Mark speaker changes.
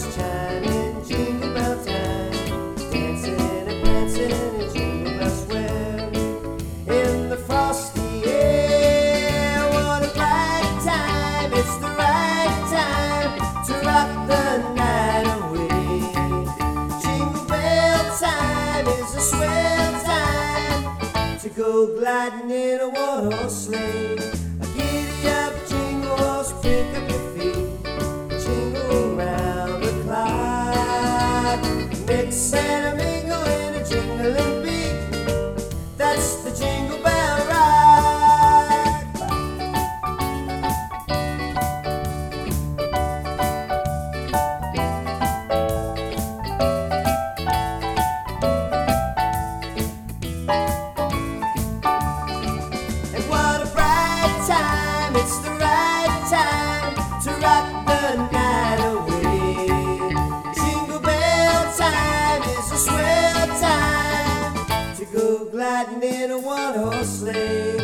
Speaker 1: bells chiming, jingle bell time, dancing and prancing in Jingle Bell Square. In the frosty air, what a bright time! It's the right time to rock the night away. Jingle bell time is a swell time to go gliding in a one-horse sleigh. Giddy up, jingle horse, pick up your feet, jingle round the clock. Mix and a mingle in a jingling beat. That's the Jingle Bell Rock. And what a bright time! It's the right time to rock the night away. Jingle bell time is a swell time to go gliding in a one-horse sleigh.